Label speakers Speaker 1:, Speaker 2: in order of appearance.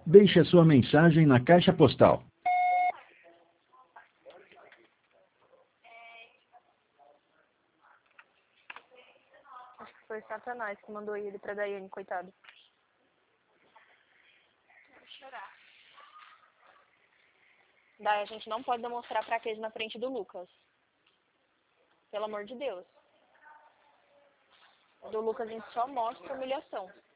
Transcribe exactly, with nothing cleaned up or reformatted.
Speaker 1: Deixe a sua mensagem na caixa postal.
Speaker 2: Acho que foi Satanás que mandou ele pra Daiane, coitado.
Speaker 3: Vou chorar.
Speaker 2: Daí a gente não pode demonstrar fraqueza na frente do Lucas. Pelo amor de Deus. Do Lucas a gente só mostra humilhação.